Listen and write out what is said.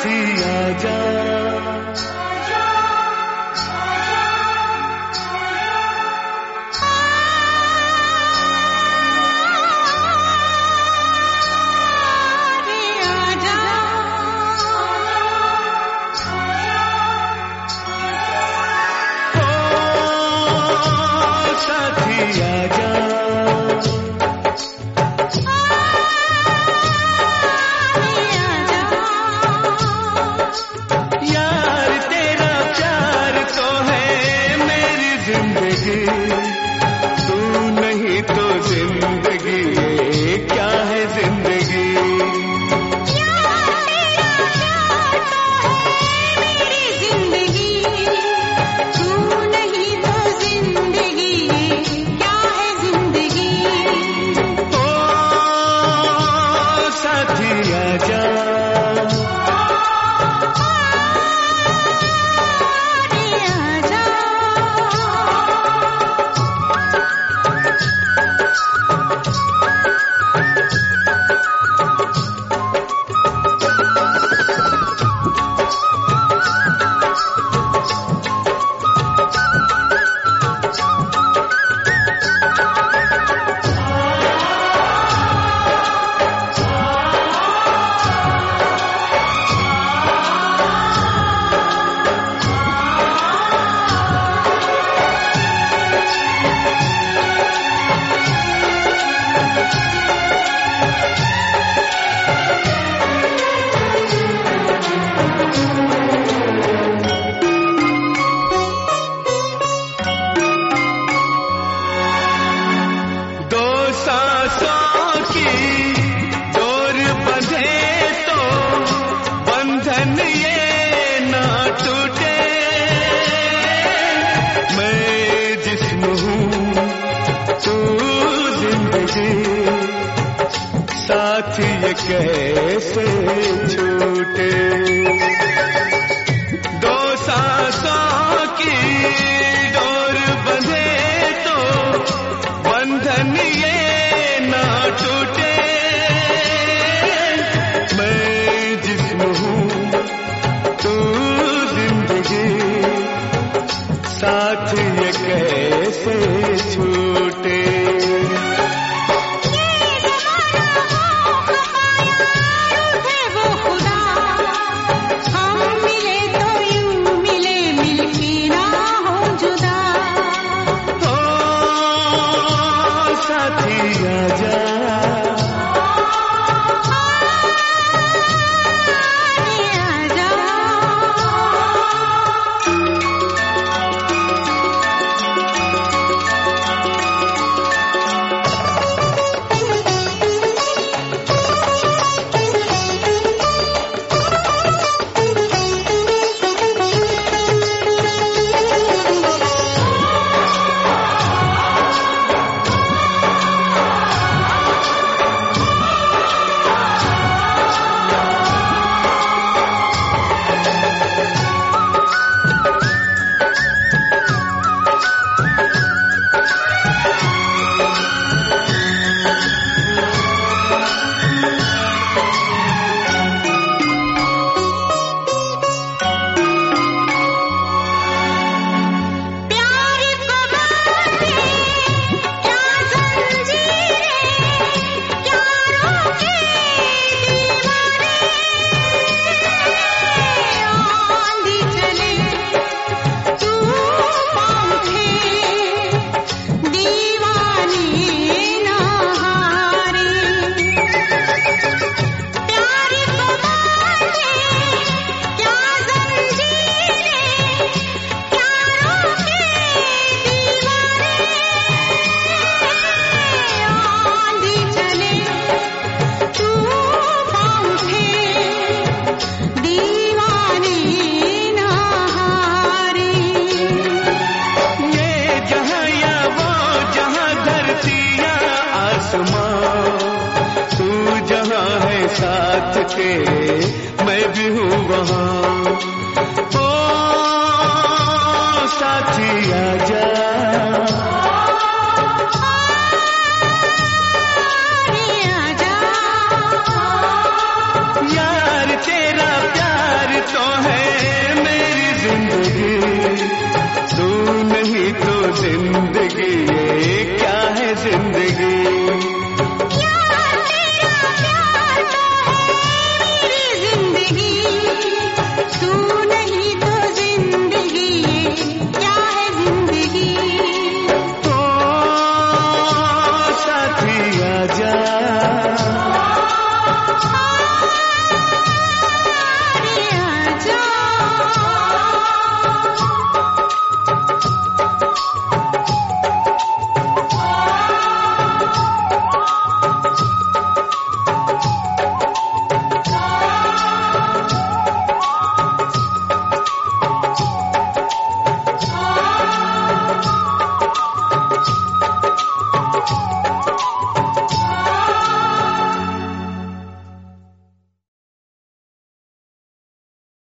साथी आजा, तू नहीं तो जिंदगी, ये क्या है जिंदगी। मेरी जिंदगी, तू नहीं तो जिंदगी, ये क्या है जिंदगी। ओ साथी आजा, सांसों की डोर बंधे तो बंधन ये ना टूटे। मैं जिस्म हूँ तू जिंदगी, साथ ये कैसे छूटे। दो सांसों की डोर बंधे तो बंधन ये टूटे। मैं जिस्म हूँ तू जिंदगी, साथ ये कैसे छूटे। हम मिले तो यूं मिले, मिलके ना हो जुदा। ओ साथी आजा, साथ के मैं भी हूँ वहाँ।